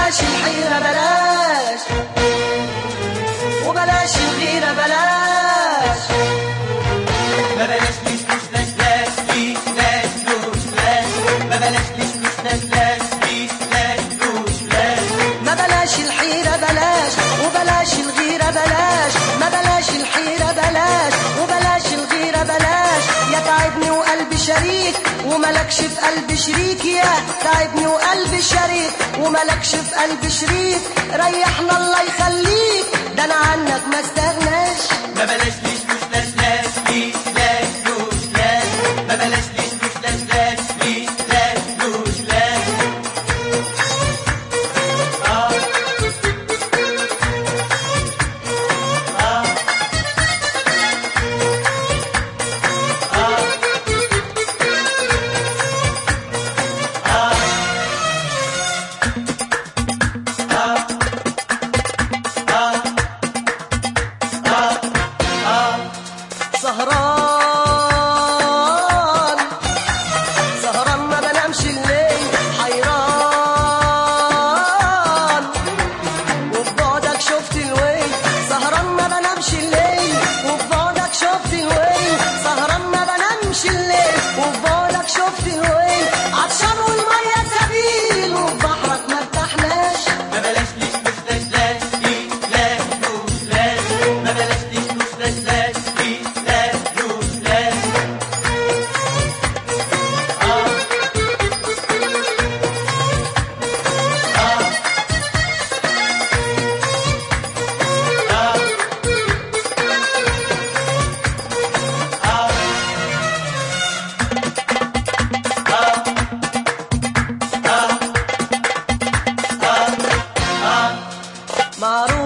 بلاش الحيرة بلاش، وبلاش الغيرة بلاش. ما بلاش ليش مش لاش لاش ليش لاش لوش لاش. ما بلاش ليش مش لاش لاش ليش لاش لوش لاش. ما بلاش الحيرة بلاش، وبلاش الغيرة بلاش. ما بلاش الحيرة بلاش، وبلاش الغيرة بلاش. يا تعبني وقلبي شريك وملكش في قلبي شريك. يا تعبني وقلبي شريك وملكش في قلبي شريك. ريحنا الله يخليك، ده انا عنك ما استغناش. ما بلاش ليش مش لاش لاش ليش لاش لوش لاش. ما بلاش ليش مش لاش لاش ليش لاش لوش لاش. سهران سهران ما بنامش الليل، حيران وفي بعدك شفت الويل. سهران ما بنامش الليل وفي بعدك شفت الويل. سهران ما بنامش الليل وفي بعدك شفت الويل. عطشان والمية سبيل وفي بحرك ما ارتحناش. ما بلاش ليش مش لاش لاش ليش لاش لوش لاش. ما بلاش ليش مش لاش لاش ليش لاش لوش لاش. معروف